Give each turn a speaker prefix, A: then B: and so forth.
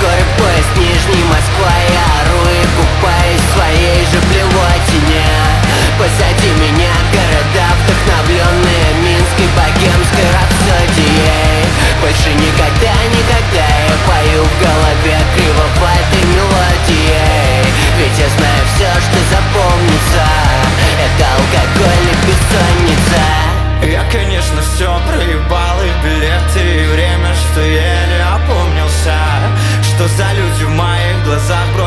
A: Скоро поезд Нижний Москва, я ору и купаюсь в своей же блевотине. Позади меня города, вдохновленные Минской богемской рапсодией. Больше никогда, никогда я пою в голове кривоватой мелодией. Ведь я знаю все, что запомнится, это алкоголь и бессонница.
B: Я, конечно, все проебал, и билеты, и время, что еле опомнился. Что за люди в моих глазах